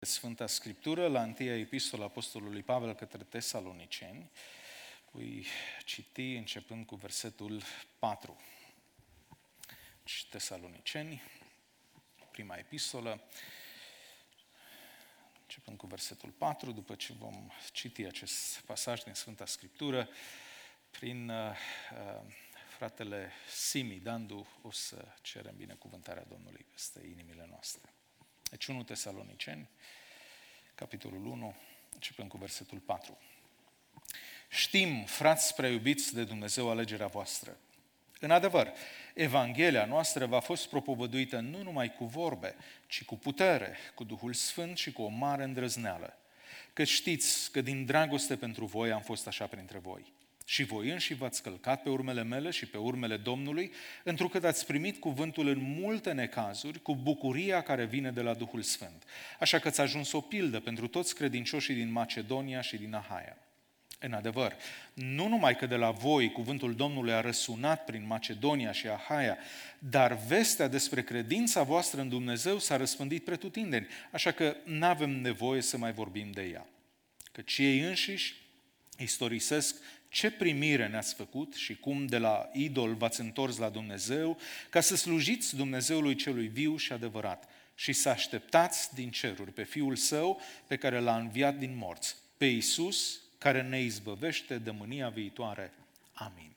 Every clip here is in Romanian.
Sfânta Scriptură, la întâia epistola Apostolului Pavel către Tesaloniceni. Voi citi începând cu versetul 4. Tesaloniceni, prima epistolă, începând cu versetul 4, după ce vom citi acest pasaj din Sfânta Scriptură, prin fratele Simi Dandu o să cerem binecuvântarea Domnului peste inimile noastre. Deci 1 Tesaloniceni, capitolul 1, începând cu versetul 4. Știm, frați prea iubiți de Dumnezeu, alegerea voastră. În adevăr, Evanghelia noastră v-a fost propovăduită nu numai cu vorbe, ci cu putere, cu Duhul Sfânt și cu o mare îndrăzneală. Că știți că din dragoste pentru voi am fost așa printre voi. Și voi înși v-ați călcat pe urmele mele și pe urmele Domnului, întrucât ați primit cuvântul în multe necazuri, cu bucuria care vine de la Duhul Sfânt. Așa că ați ajuns o pildă pentru toți credincioșii din Macedonia și din Ahaia. În adevăr, nu numai că de la voi cuvântul Domnului a răsunat prin Macedonia și Ahaia, dar vestea despre credința voastră în Dumnezeu s-a răspândit pretutindeni, așa că n-avem nevoie să mai vorbim de ea. Căci ei înșiși istorisesc ce primire ne-ați făcut și cum de la idol v-ați întors la Dumnezeu, ca să slujiți Dumnezeului celui viu și adevărat și să așteptați din ceruri pe Fiul Său pe care l-a înviat din morți, pe Iisus, care ne izbăvește de mânia viitoare. Amin.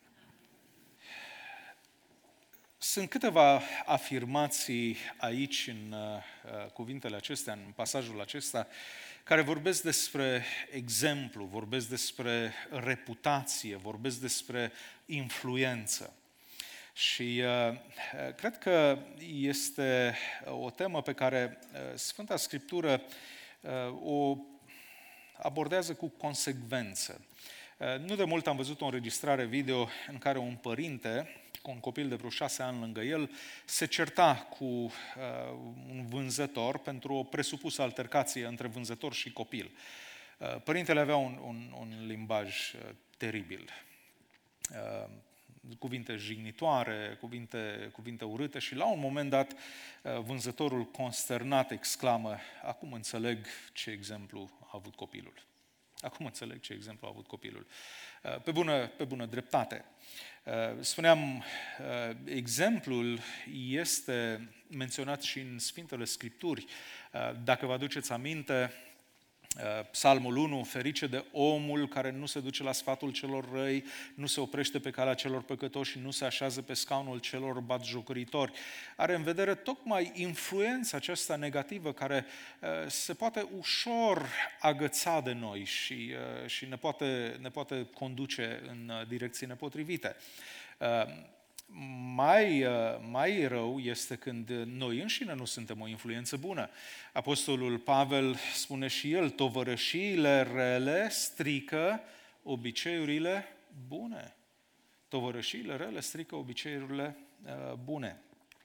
Sunt câteva afirmații aici în cuvintele acestea, în pasajul acesta, care vorbesc despre exemplu, vorbesc despre reputație, vorbesc despre influență. Și cred că este o temă pe care Sfânta Scriptură o abordează cu consecvență. Nu de mult am văzut o înregistrare video în care un părinte cu un copil de vreo 6 ani lângă el se certa cu un vânzător pentru o presupusă altercație între vânzător și copil. Părintele avea un limbaj teribil. Cuvinte jignitoare, cuvinte urâte și la un moment dat vânzătorul consternat exclamă: acum înțeleg ce exemplu a avut copilul. Acum înțeleg ce exemplu a avut copilul. Pe bună dreptate. Spuneam, exemplul este menționat și în Sfintele Scripturi. Dacă vă aduceți aminte, Psalmul 1, ferice de omul care nu se duce la sfatul celor răi, nu se oprește pe calea celor păcătoși și nu se așează pe scaunul celor batjocoritori. Are în vedere tocmai influența aceasta negativă care se poate ușor agăța de noi și ne poate conduce în direcții nepotrivite. Mai rău este când noi înșine nu suntem o influență bună. Apostolul Pavel spune și el: tovărășiile rele strică obiceiurile bune. Tovărășiile rele strică obiceiurile bune.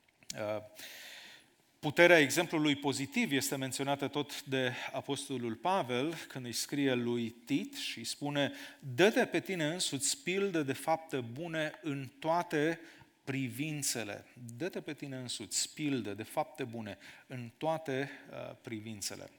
Puterea exemplului pozitiv este menționată tot de Apostolul Pavel când îi scrie lui Tit și spune: dă-te pe tine însuți pildă de fapte bune în toate privințele. Dă-te pe tine însuți pildă de fapte bune în toate privințele.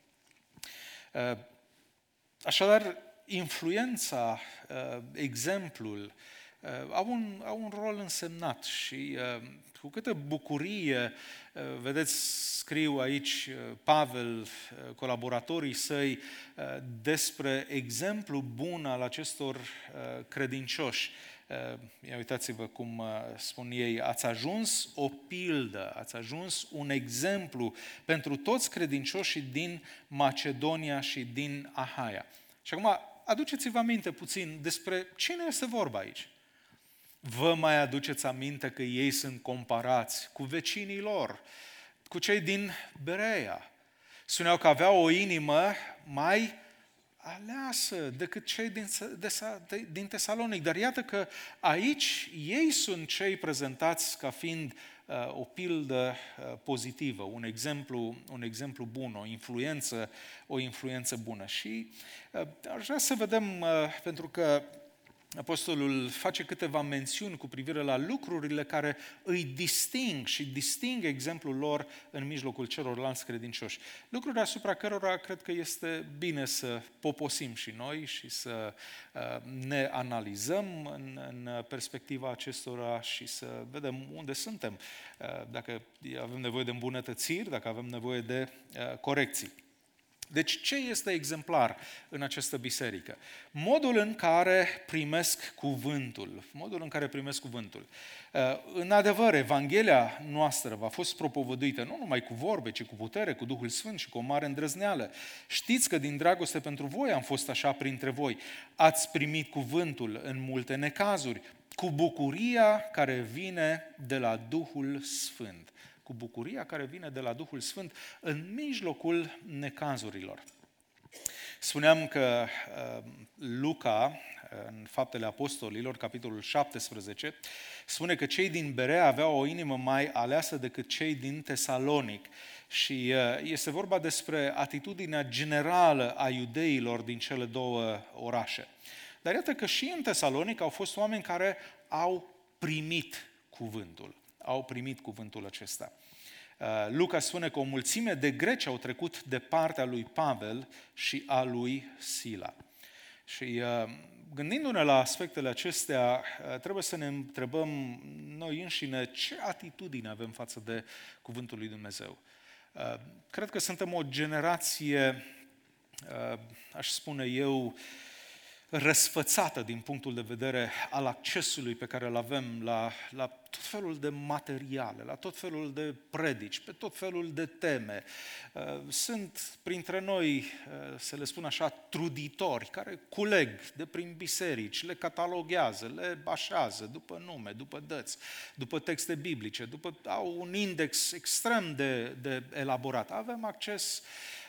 Așadar, influența, exemplul, au un rol însemnat și cu câtă bucurie, vedeți, scriu aici Pavel, colaboratorii săi, despre exemplu bun al acestor credincioși. Ia uitați-vă cum spun ei: ați ajuns o pildă, ați ajuns un exemplu pentru toți credincioșii din Macedonia și din Ahaia. Și acum aduceți-vă aminte puțin despre cine este vorba aici. Vă mai aduceți aminte că ei sunt comparați cu vecinii lor, cu cei din Berea. Spuneau că aveau o inimă mai aleasă decât cei din Tesalonic. Dar iată că aici ei sunt cei prezentați ca fiind o pildă pozitivă, un exemplu bun, o influență bună. Și aș vrea să vedem, pentru că Apostolul face câteva mențiuni cu privire la lucrurile care îi disting și disting exemplul lor în mijlocul celorlalți credincioși. Lucruri asupra cărora cred că este bine să poposim și noi și să ne analizăm în perspectiva acestora și să vedem unde suntem, dacă avem nevoie de îmbunătățiri, dacă avem nevoie de corecții. Deci ce este exemplar în această biserică? Modul în care primesc cuvântul. Modul în care primesc cuvântul. În adevăr, Evanghelia noastră v-a fost propovăduită nu numai cu vorbe, ci cu putere, cu Duhul Sfânt și cu o mare îndrăzneală. Știți că din dragoste pentru voi am fost așa printre voi. Ați primit cuvântul în multe necazuri, cu bucuria care vine de la Duhul Sfânt. Cu bucuria care vine de la Duhul Sfânt în mijlocul necazurilor. Spuneam că Luca, în Faptele Apostolilor, capitolul 17, spune că cei din Berea aveau o inimă mai aleasă decât cei din Tesalonic. Și este vorba despre atitudinea generală a iudeilor din cele două orașe. Dar iată că și în Tesalonic au fost oameni care au primit cuvântul. Au primit cuvântul acesta. Luca spune că o mulțime de greci au trecut de partea lui Pavel și a lui Sila. Și gândindu-ne la aspectele acestea, trebuie să ne întrebăm noi înșine ce atitudine avem față de cuvântul lui Dumnezeu. Cred că suntem o generație, aș spune eu, răsfățată din punctul de vedere al accesului pe care îl avem la tot felul de materiale, la tot felul de predici, pe tot felul de teme. Sunt printre noi, să le spun așa, truditori care culeg de prin biserici, le cataloghează, le așează după nume, după dăți, după texte biblice, au un index extrem de elaborat. Avem acces,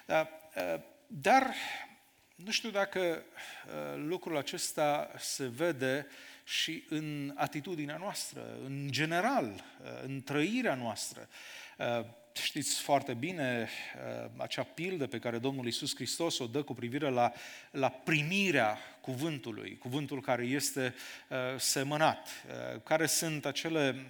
dar nu știu dacă lucrul acesta se vede și în atitudinea noastră, în general, în trăirea noastră. Știți foarte bine acea pildă pe care Domnul Iisus Hristos o dă cu privire la primirea cuvântului, cuvântul care este semănat, care sunt acele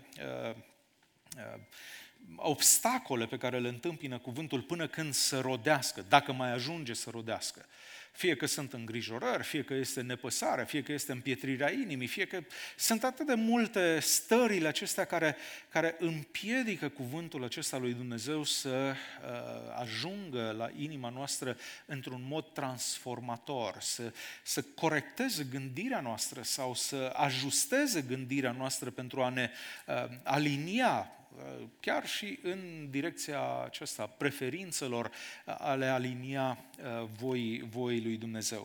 obstacole pe care le întâmpină cuvântul până când să rodească, dacă mai ajunge să rodească. Fie că sunt îngrijorări, fie că este nepăsare, fie că este împietrirea inimii, fie că sunt atât de multe stările acestea care împiedică cuvântul acesta lui Dumnezeu să ajungă la inima noastră într-un mod transformator, să corecteze gândirea noastră sau să ajusteze gândirea noastră pentru a ne alinia chiar și în direcția aceasta preferințelor, a le alinia voii lui Dumnezeu.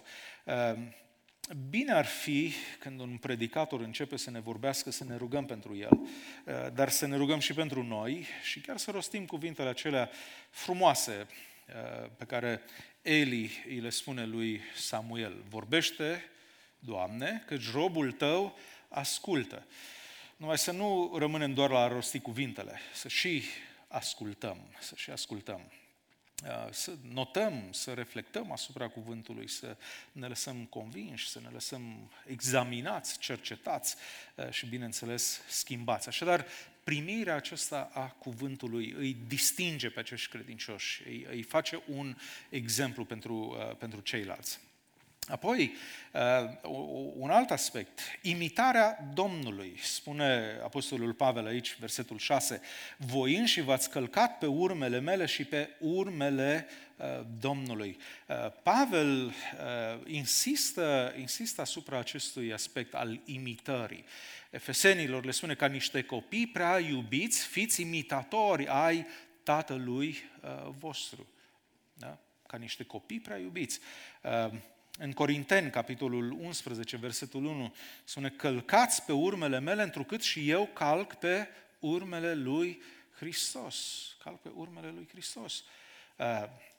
Bine ar fi când un predicator începe să ne vorbească, să ne rugăm pentru el, dar să ne rugăm și pentru noi și chiar să rostim cuvintele acelea frumoase pe care Eli îi le spune lui Samuel. Vorbește, Doamne, căci robul tău ascultă. Numai să nu rămânem doar la a rosti cuvintele, să și ascultăm. Să notăm, să reflectăm asupra cuvântului, să ne lăsăm convinși, să ne lăsăm examinați, cercetați și, bineînțeles, schimbați. Așadar, primirea aceasta a cuvântului îi distinge pe acești credincioși, îi face un exemplu pentru ceilalți. Apoi, un alt aspect, imitarea Domnului, spune Apostolul Pavel aici, versetul 6, voi înși v-ați călcat pe urmele mele și pe urmele Domnului. Pavel insistă asupra acestui aspect al imitării. Efesenilor le spune ca niște copii prea iubiți, fiți imitatori ai Tatălui vostru. Da? Ca niște copii prea iubiți. În Corinteni, capitolul 11, versetul 1, spune, călcați pe urmele mele, întrucât și eu calc pe urmele lui Hristos. Calc pe urmele lui Hristos.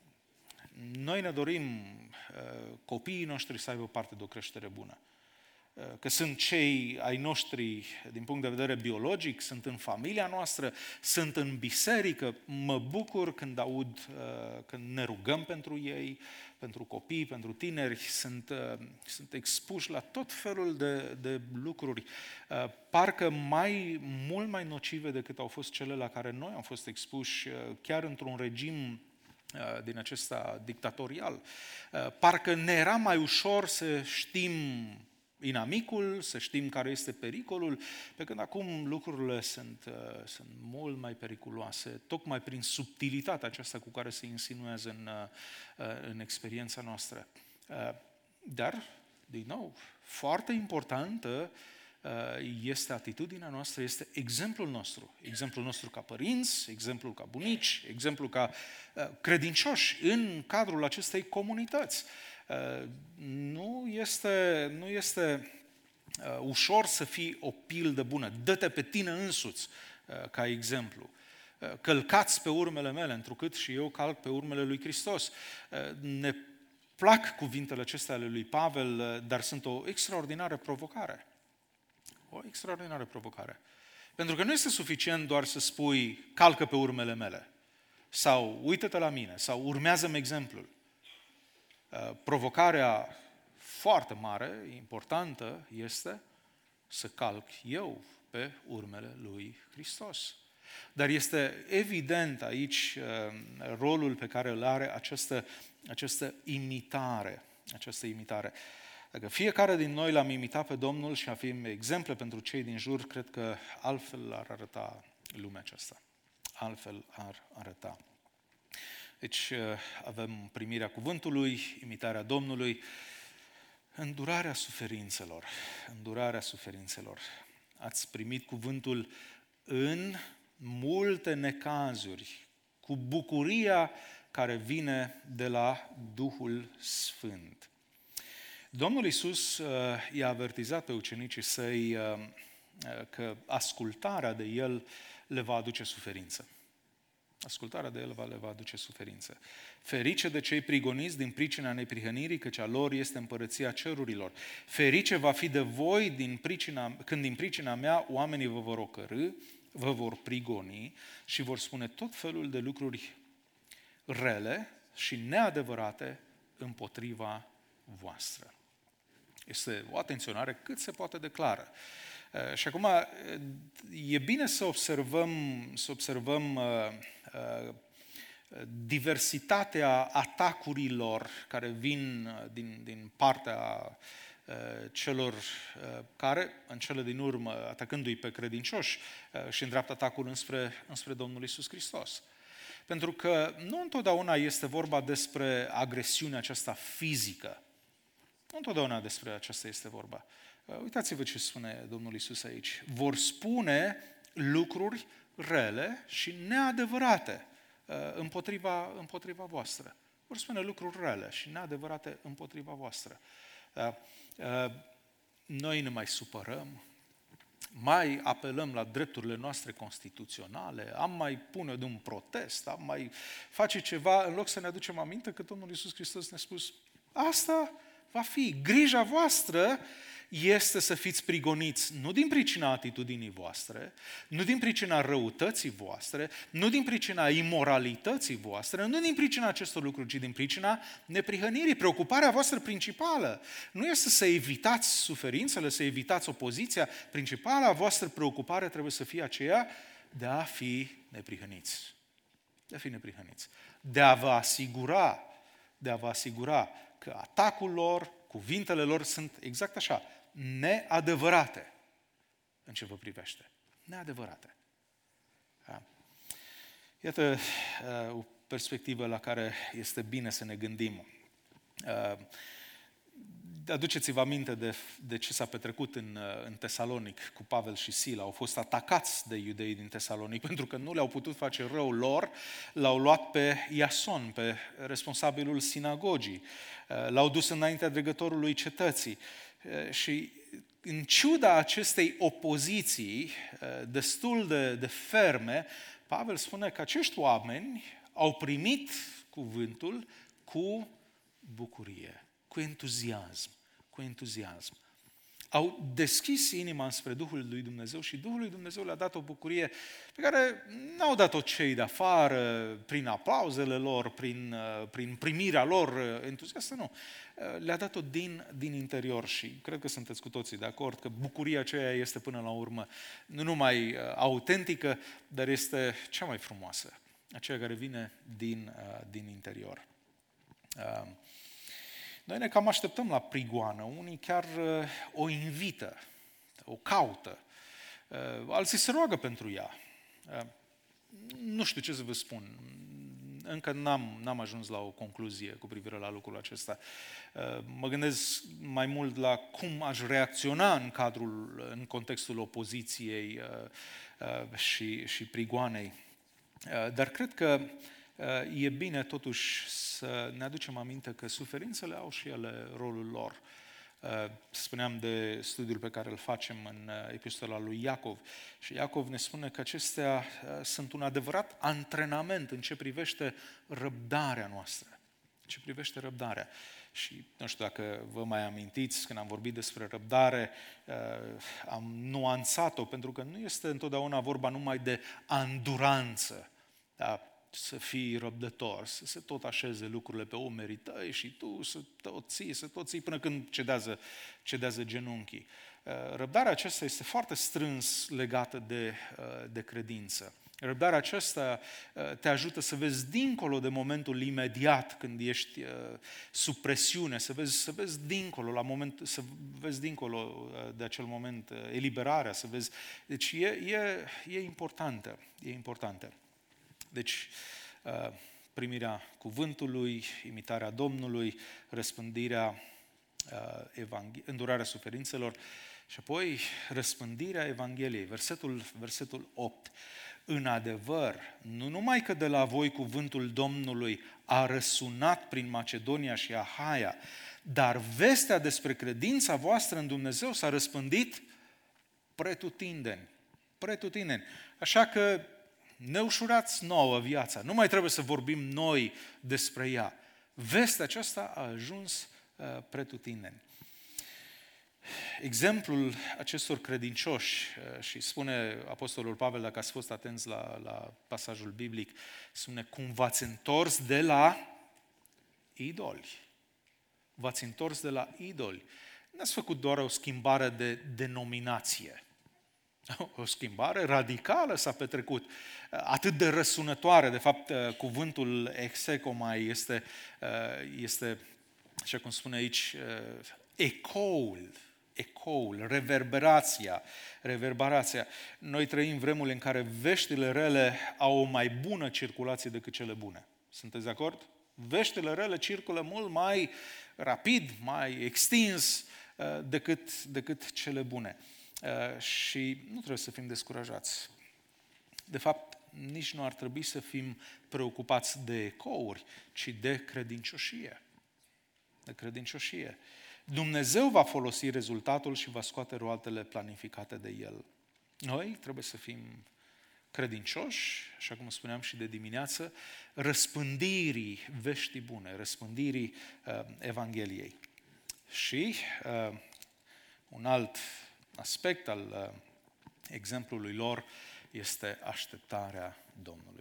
Noi ne dorim copiii noștri să aibă parte de o creștere bună. că sunt cei ai noștri din punct de vedere biologic, sunt în familia noastră, sunt în biserică. Mă bucur când aud, când ne rugăm pentru ei, pentru copii, pentru tineri, sunt expuși la tot felul de lucruri, parcă mult mai nocive decât au fost cele la care noi am fost expuși, chiar într-un regim din acesta dictatorial. Parcă ne era mai ușor să știm inamicul, să știm care este pericolul, pe când acum lucrurile sunt mult mai periculoase, tocmai prin subtilitatea aceasta cu care se insinuează în experiența noastră. Dar, din nou, foarte importantă este atitudinea noastră, este exemplul nostru ca părinți, exemplul ca bunici, exemplul ca credincioși în cadrul acestei comunități. Nu este ușor să fii o pildă bună. Dă-te pe tine însuți ca exemplu. Călcați pe urmele mele, întrucât și eu calc pe urmele lui Hristos. Ne plac cuvintele acestea ale lui Pavel, dar sunt o extraordinară provocare. O extraordinară provocare. Pentru că nu este suficient doar să spui calcă pe urmele mele sau uită-te la mine sau urmează-mi exemplul. Provocarea foarte mare, importantă, este să calc eu pe urmele lui Hristos. Dar este evident aici rolul pe care îl are această imitare. Dacă fiecare din noi l-am imitat pe Domnul și avem exemple pentru cei din jur, cred că altfel ar arăta lumea aceasta. Altfel ar arăta. Deci avem primirea cuvântului, imitarea Domnului, îndurarea suferințelor. Ați primit cuvântul în multe necazuri, cu bucuria care vine de la Duhul Sfânt. Domnul Iisus i-a avertizat pe ucenicii săi că ascultarea de El le va aduce suferință. Ascultarea de El le va aduce suferință. Ferice de cei prigoniți din pricina neprihănirii, căci a lor este împărăția cerurilor. Ferice va fi de voi când din pricina mea oamenii vă vor ocărî, vă vor prigoni și vor spune tot felul de lucruri rele și neadevărate împotriva voastră. Este o atenționare cât se poate de clară. Și acum e bine să observăm diversitatea atacurilor care vin din partea celor care, în cele din urmă, atacându-i pe credincioși, și îndreaptă atacul înspre Domnul Iisus Hristos. Pentru că nu întotdeauna este vorba despre agresiunea aceasta fizică. Nu întotdeauna despre aceasta este vorba. Uitați-vă ce spune Domnul Iisus aici. Vor spune lucruri rele și neadevărate împotriva voastră. Vor spune lucruri rele și neadevărate împotriva voastră. Noi ne mai supărăm, mai apelăm la drepturile noastre constituționale, am mai pune de un protest, am mai face ceva, în loc să ne aducem aminte că Domnul Iisus Hristos ne-a spus, asta va fi, grija voastră este să fiți prigoniți nu din pricina atitudinii voastre, nu din pricina răutății voastre, nu din pricina imoralității voastre, nu din pricina acestor lucruri, ci din pricina neprihănirii. Preocuparea voastră principală nu este să evitați suferințele, să evitați opoziția. Principala voastră preocupare trebuie să fie aceea de a fi neprihăniți. De a vă asigura că atacul lor, cuvintele lor sunt exact așa, neadevărate în ce vă privește. Neadevărate. Da. Iată o perspectivă la care este bine să ne gândim. Aduceți-vă aminte de ce s-a petrecut în Tesalonic cu Pavel și Sila. Au fost atacați de iudeii din Tesalonic pentru că nu le-au putut face rău lor. L-au luat pe Iason, pe responsabilul sinagogii. L-au dus înaintea dregătorului cetății. Și în ciuda acestei opoziții destul de ferme, Pavel spune că acești oameni au primit cuvântul cu bucurie, cu entuziasm. Au deschis inima spre Duhul lui Dumnezeu și Duhul lui Dumnezeu le-a dat o bucurie pe care n-au dat-o cei de afară, prin aplauzele lor, prin primirea lor entuziastă, nu. Le-a dat-o din interior și cred că sunteți cu toții de acord că bucuria aceea este până la urmă nu numai autentică, dar este cea mai frumoasă, aceea care vine din interior. Noi ne cam așteptăm la prigoană, unii chiar o invită, o caută, alții se roagă pentru ea. Nu știu ce să vă spun, încă n-am ajuns la o concluzie cu privire la lucrul acesta. Mă gândesc mai mult la cum aș reacționa în contextul opoziției și prigoanei. Dar cred că e bine totuși să ne aducem aminte că suferințele au și ele rolul lor. Spuneam de studiul pe care îl facem în epistola lui Iacov și Iacov ne spune că acestea sunt un adevărat antrenament în ce privește răbdarea noastră. Ce privește răbdarea. Și nu știu dacă vă mai amintiți, când am vorbit despre răbdare, am nuanțat-o, pentru că nu este întotdeauna vorba numai de anduranță, da? Să fii răbdător, să se tot așeze lucrurile pe umerii tăi și tu să tot ții până când cedează genunchii. Răbdarea aceasta este foarte strâns legată de credință. Răbdarea aceasta te ajută să vezi dincolo de momentul imediat când ești sub presiune, să vezi dincolo de acel moment eliberarea, să vezi. Deci e importantă, e importantă. Deci, primirea cuvântului, imitarea Domnului, răspândirea, îndurarea suferințelor și apoi răspândirea Evangheliei. Versetul 8. În adevăr, nu numai că de la voi cuvântul Domnului a răsunat prin Macedonia și Ahaia, dar vestea despre credința voastră în Dumnezeu s-a răspândit pretutindeni. Așa că ne ușurați nouă viața, nu mai trebuie să vorbim noi despre ea. Vestea aceasta a ajuns pretutindeni. Exemplul acestor credincioși, și spune Apostolul Pavel, dacă ați fost atenți la pasajul biblic, spune cum v-ați întors de la idoli. V-ați întors de la idoli. N-ați făcut doar o schimbare de denominație. O schimbare radicală s-a petrecut, atât de răsunătoare. De fapt, cuvântul execomai este, așa cum spune aici, ecoul, reverberația. Noi trăim vremuri în care veștile rele au o mai bună circulație decât cele bune. Sunteți de acord? Veștile rele circulă mult mai rapid, mai extins decât cele bune. Și nu trebuie să fim descurajați. De fapt, nici nu ar trebui să fim preocupați de ecouri, ci de credincioșie. Dumnezeu va folosi rezultatul și va scoate roadele planificate de El. Noi trebuie să fim credincioși, așa cum spuneam și de dimineață, răspândirii veștii bune, răspândirii Evangheliei. Și un alt aspect al exemplului lor este așteptarea Domnului.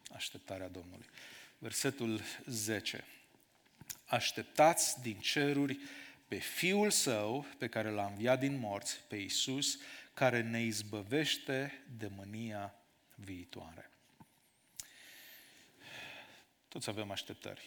Versetul 10. Așteptați din ceruri pe Fiul Său, pe care L-a înviat din morți, pe Iisus, care ne izbăvește de mânia viitoare. Toți avem așteptări.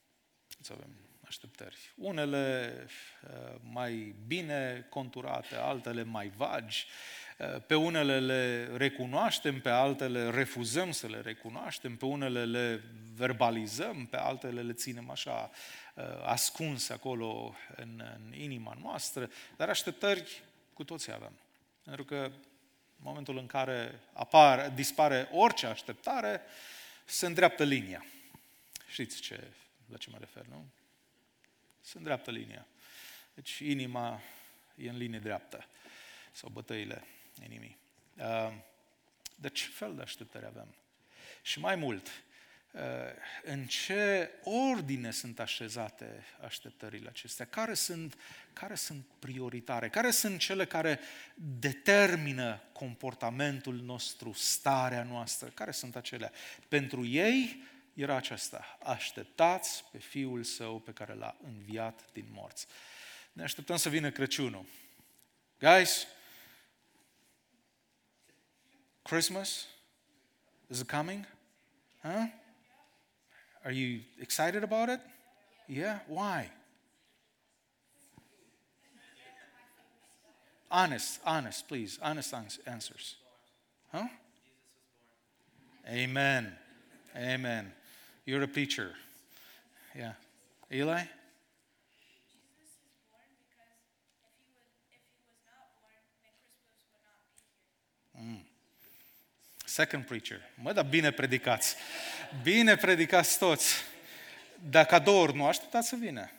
Unele mai bine conturate, altele mai vagi. Pe unele le recunoaștem, pe altele refuzăm să le recunoaștem, pe unele le verbalizăm, pe altele le ținem așa ascunse acolo în inima noastră, dar așteptări cu toții avem. Pentru că în momentul în care dispare orice așteptare, se îndreaptă linia. Știți la ce mă refer, nu? Se îndreaptă linia. Deci inima e în linie dreaptă. Sau bătăile inimii. Dar ce fel de așteptări avem? Și mai mult, în ce ordine sunt așezate așteptările acestea, care sunt prioritare, care sunt cele care determină comportamentul nostru, starea noastră, care sunt acelea. Pentru ei era aceasta: așteptați pe Fiul Său pe care l-a înviat din morți. Ne așteptăm să vină Crăciunul. Guys, Christmas is coming? Huh? Are you excited about it? Yeah? Why? Honest, please. Honest answers. Huh? Amen. Amen. You're a preacher. Yeah. Eli? Second preacher. Mă, dar bine predicați. Bine predicați toți. Dar cadouri nu așteptați să vină.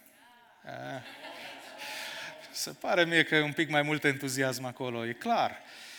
Se pare mie că e un pic mai mult entuziasm acolo, e clar.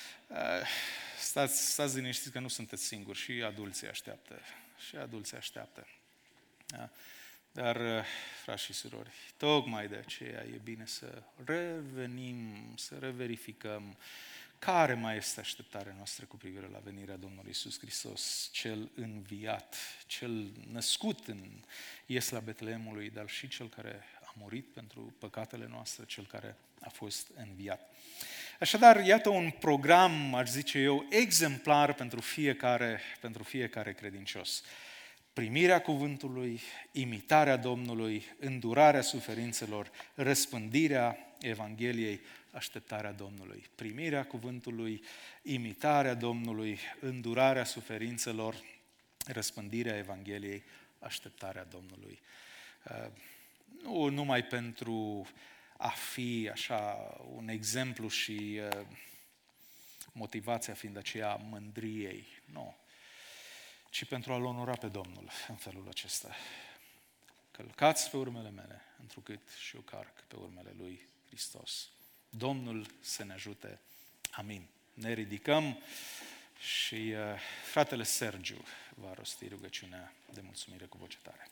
Stați liniștiți că nu sunteți singuri, și adulții așteaptă. Și adulții așteaptă. Da? Dar, frați și surori, tocmai de aceea e bine să revenim, să reverificăm care mai este așteptarea noastră cu privire la venirea Domnului Iisus Hristos, cel înviat, cel născut în Iesla Betleemului, dar și cel care a murit pentru păcatele noastre, cel care a fost înviat. Așadar, iată un program, aș zice eu, exemplar pentru fiecare credincios. Primirea cuvântului, imitarea Domnului, îndurarea suferințelor, răspândirea Evangheliei, așteptarea Domnului. Primirea cuvântului, imitarea Domnului, îndurarea suferințelor, răspândirea Evangheliei, așteptarea Domnului. Nu numai pentru a fi așa un exemplu și motivația fiind aceea mândriei, nu, ci pentru a-L onora pe Domnul în felul acesta. Călcați pe urmele mele, întrucât și eu carc pe urmele Lui Hristos. Domnul să ne ajute. Amin. Ne ridicăm și fratele Sergiu va rosti rugăciunea de mulțumire cu voce tare.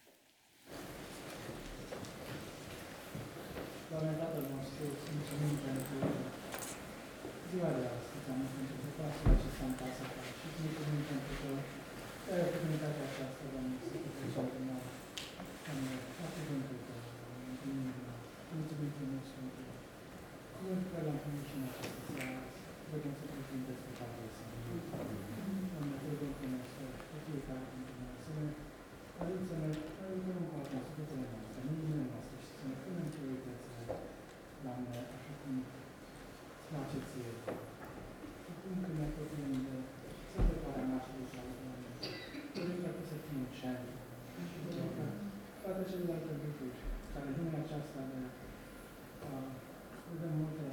Doamne, Tatăl nostru, îți mulțumim pentru ziua de astăzi, Doamne, pentru pasul acesta în casa Ta și îți mulțumim pentru că ai oportunitatea aceasta, Doamne, să te prezentăm la cuvântul Tău, Doamne, mulțumim frumos pentru cuvântul care l-am primit și în această seară, rugăm să te prezentezi pe Tatăl Său. Doamne, rugăm frumos pe fiecare dintre noi, să ne ajut să ne ajutăm în toate sufletele noastre, în inimile noastre și să ne punem prioritățile, Doamne, așa cum îți place Ție. Și cum când ne apropiem de sărbătoarea nașterii Tale, Doamne, dorim ca Tu să fii în centru și dorim ca toate celelalte lucruri care vin în aceasta de dăm multă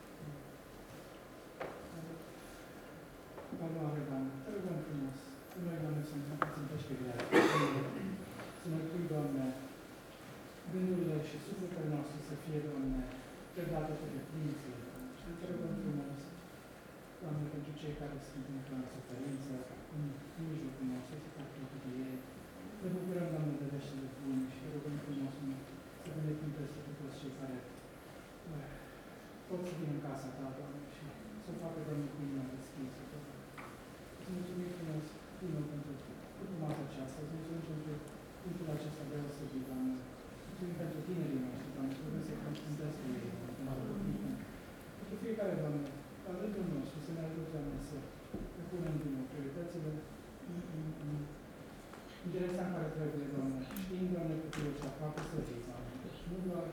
valoare, Doamne. Te rugăm frumos, că noi, Doamne, să ne țintești pe viață, să ne pui, Doamne, gândurile și sufletele noastre să fie, Doamne, predate pe definiție. Și te rugăm frumos, Doamne, pentru cei care sunt în suferință, în mijlocul nostru, să fac toate de ei. Ne bucurăm, Doamne, de veștile bune și te rugăm frumos să binecuvântezi pe toți cei care pot să vină în casa Ta, Doamne, și să o facă, Doamne, cu inima deschisă. Îți mulțumim frumos, Dumnezeu, pentru urmata aceasta. Îți mulțumim pentru punctul acesta deosebit, Doamne. Mulțumim pentru tinerii noștri, Doamne, și rugăm să-i confruntezi cu ei, Doamne, pentru fiecare, Doamne, la rândul nostru, să ne ajute, Doamne, să ne punem din nou prioritățile în direcția în care trebuie, Doamne, știind, Doamne, că Tu ești aproape să vii, Doamne, nu doar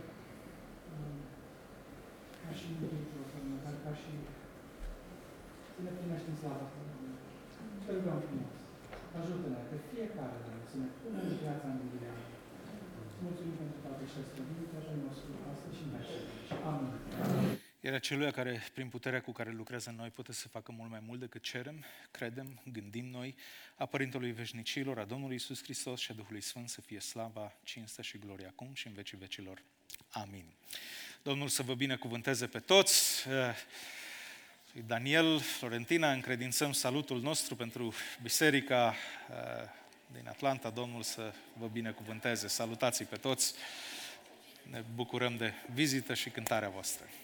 ca și mântuitor, Doamne, dar ca și să ne primești în slava Ta, Doamne. Te rugăm frumos, ajută-ne pe fiecare, Doamne, să ne punem în viața în gândirea. Mulțumim pentru toate și slăbim, Tatăl nostru, astăzi și în veșnicie. Amin. Iar acelui care, prin puterea cu care lucrează în noi, poate să facă mult mai mult decât cerem, credem, gândim noi, a Părintelui Veșnicilor, a Domnului Iisus Hristos și a Duhului Sfânt să fie slava, cinstea și gloria acum și în vecii vecilor. Amin. Domnul să vă binecuvânteze pe toți. Daniel, Florentina, încredințăm salutul nostru pentru biserica din Atlanta. Domnul să vă binecuvânteze. Salutații pe toți! Ne bucurăm de vizită și cântarea voastră.